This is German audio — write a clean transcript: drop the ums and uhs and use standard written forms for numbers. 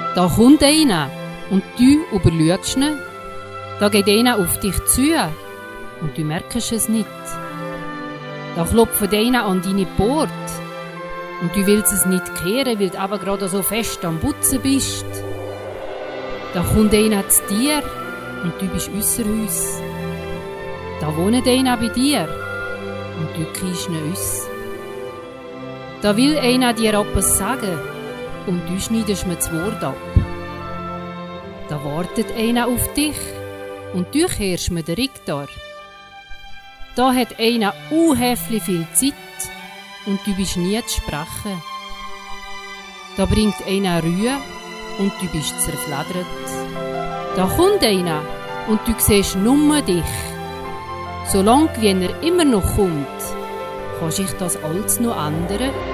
Da kommt einer und du überschaust ihn. Da geht einer auf dich zu und du merkst es nicht. Da klopft einer an deine Port und du willst es nicht kehren, weil du aber gerade so fest am Putzen bist. Da kommt einer zu dir und du bist ausser Haus. Da wohnt einer bei dir und du kriegst ihn aus. Da will einer dir etwas sagen und du schneidest mir das Wort ab. Da wartet einer auf dich und du kehrst mir den Richter. Da hat einer unhäflich viel Zeit und du bist nie zu sprechen. Da bringt einer Ruhe und du bist zerfledert. Da kommt einer und du siehst nur dich. Solange wie er immer noch kommt, kannst ich das alles noch ändern?